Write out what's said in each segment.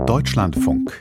Deutschlandfunk.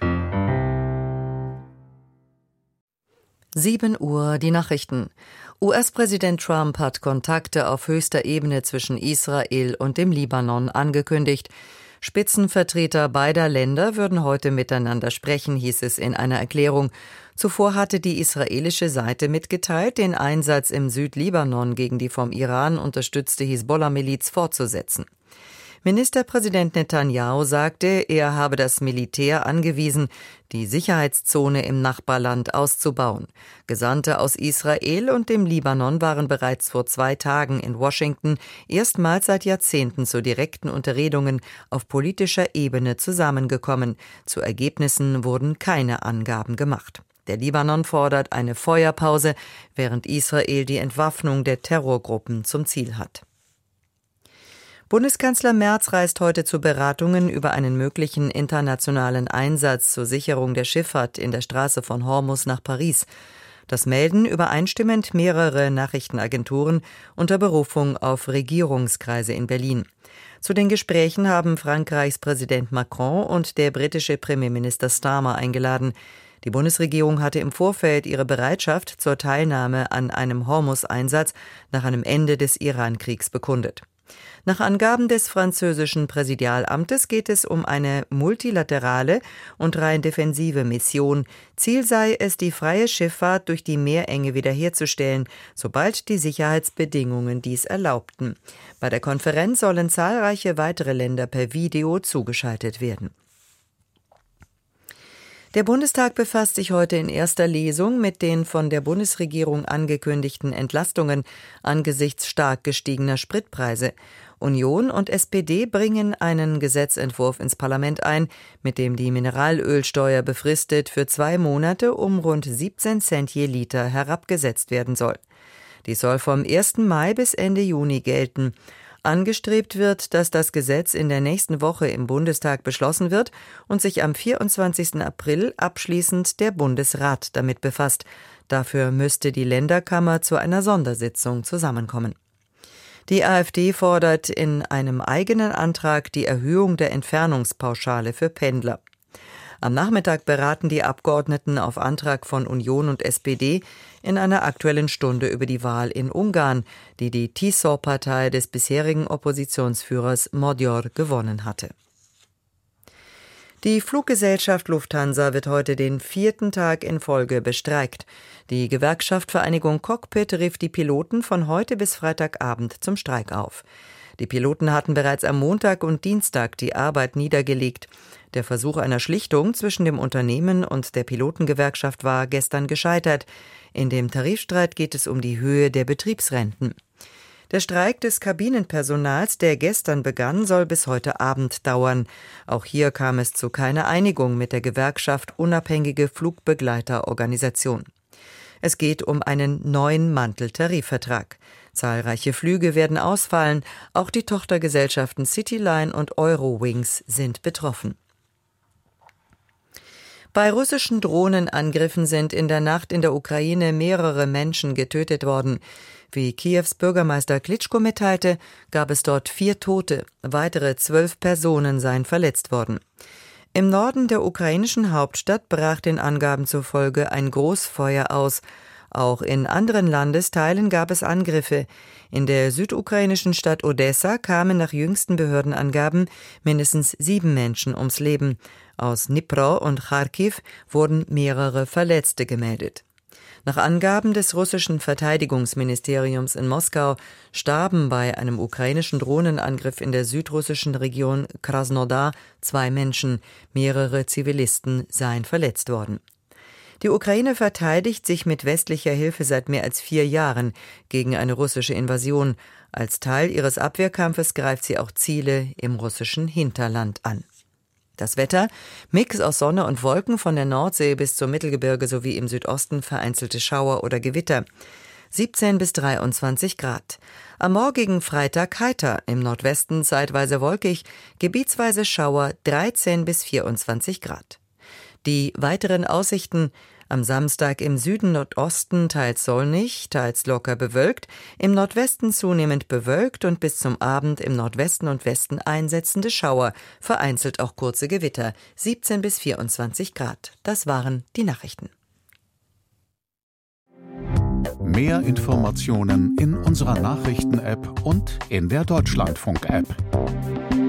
7 Uhr, die Nachrichten. US-Präsident Trump hat Kontakte auf höchster Ebene zwischen Israel und dem Libanon angekündigt. Spitzenvertreter beider Länder würden heute miteinander sprechen, hieß es in einer Erklärung. Zuvor hatte die israelische Seite mitgeteilt, den Einsatz im Südlibanon gegen die vom Iran unterstützte Hisbollah-Miliz fortzusetzen. Ministerpräsident Netanyahu sagte, er habe das Militär angewiesen, die Sicherheitszone im Nachbarland auszubauen. Gesandte aus Israel und dem Libanon waren bereits vor 2 Tagen in Washington erstmals seit Jahrzehnten zu direkten Unterredungen auf politischer Ebene zusammengekommen. Zu Ergebnissen wurden keine Angaben gemacht. Der Libanon fordert eine Feuerpause, während Israel die Entwaffnung der Terrorgruppen zum Ziel hat. Bundeskanzler Merz reist heute zu Beratungen über einen möglichen internationalen Einsatz zur Sicherung der Schifffahrt in der Straße von Hormuz nach Paris. Das melden übereinstimmend mehrere Nachrichtenagenturen unter Berufung auf Regierungskreise in Berlin. Zu den Gesprächen haben Frankreichs Präsident Macron und der britische Premierminister Starmer eingeladen. Die Bundesregierung hatte im Vorfeld ihre Bereitschaft zur Teilnahme an einem Hormuz-Einsatz nach einem Ende des Iran-Kriegs bekundet. Nach Angaben des französischen Präsidialamtes geht es um eine multilaterale und rein defensive Mission. Ziel sei es, die freie Schifffahrt durch die Meerenge wiederherzustellen, sobald die Sicherheitsbedingungen dies erlaubten. Bei der Konferenz sollen zahlreiche weitere Länder per Video zugeschaltet werden. Der Bundestag befasst sich heute in erster Lesung mit den von der Bundesregierung angekündigten Entlastungen angesichts stark gestiegener Spritpreise. Union und SPD bringen einen Gesetzentwurf ins Parlament ein, mit dem die Mineralölsteuer befristet für 2 Monate um rund 17 Cent je Liter herabgesetzt werden soll. Dies soll vom 1. Mai bis Ende Juni gelten. Angestrebt wird, dass das Gesetz in der nächsten Woche im Bundestag beschlossen wird und sich am 24. April abschließend der Bundesrat damit befasst. Dafür müsste die Länderkammer zu einer Sondersitzung zusammenkommen. Die AfD fordert in einem eigenen Antrag die Erhöhung der Entfernungspauschale für Pendler. Am Nachmittag beraten die Abgeordneten auf Antrag von Union und SPD in einer Aktuellen Stunde über die Wahl in Ungarn, die die TISZOR-Partei des bisherigen Oppositionsführers Magyar gewonnen hatte. Die Fluggesellschaft Lufthansa wird heute den 4. Tag in Folge bestreikt. Die Gewerkschaft Vereinigung Cockpit rief die Piloten von heute bis Freitagabend zum Streik auf. Die Piloten hatten bereits am Montag und Dienstag die Arbeit niedergelegt. Der Versuch einer Schlichtung zwischen dem Unternehmen und der Pilotengewerkschaft war gestern gescheitert. In dem Tarifstreit geht es um die Höhe der Betriebsrenten. Der Streik des Kabinenpersonals, der gestern begann, soll bis heute Abend dauern. Auch hier kam es zu keiner Einigung mit der Gewerkschaft Unabhängige Flugbegleiterorganisation. Es geht um einen neuen Manteltarifvertrag. Zahlreiche Flüge werden ausfallen, auch die Tochtergesellschaften Cityline und Eurowings sind betroffen. Bei russischen Drohnenangriffen sind in der Nacht in der Ukraine mehrere Menschen getötet worden. Wie Kiews Bürgermeister Klitschko mitteilte, gab es dort 4 Tote, weitere 12 Personen seien verletzt worden. Im Norden der ukrainischen Hauptstadt brach den Angaben zufolge ein Großfeuer aus. Auch in anderen Landesteilen gab es Angriffe. In der südukrainischen Stadt Odessa kamen nach jüngsten Behördenangaben mindestens 7 Menschen ums Leben. Aus Dnipro und Charkiw wurden mehrere Verletzte gemeldet. Nach Angaben des russischen Verteidigungsministeriums in Moskau starben bei einem ukrainischen Drohnenangriff in der südrussischen Region Krasnodar 2 Menschen. Mehrere Zivilisten seien verletzt worden. Die Ukraine verteidigt sich mit westlicher Hilfe seit mehr als 4 Jahren gegen eine russische Invasion. Als Teil ihres Abwehrkampfes greift sie auch Ziele im russischen Hinterland an. Das Wetter: Mix aus Sonne und Wolken von der Nordsee bis zum Mittelgebirge sowie im Südosten vereinzelte Schauer oder Gewitter. 17 bis 23 Grad. Am morgigen Freitag heiter, im Nordwesten zeitweise wolkig, gebietsweise Schauer 13 bis 24 Grad. Die weiteren Aussichten: Am Samstag im Süden Nordosten teils sonnig, teils locker bewölkt, im Nordwesten zunehmend bewölkt und bis zum Abend im Nordwesten und Westen einsetzende Schauer, vereinzelt auch kurze Gewitter, 17 bis 24 Grad. Das waren die Nachrichten. Mehr Informationen in unserer Nachrichten-App und in der Deutschlandfunk-App.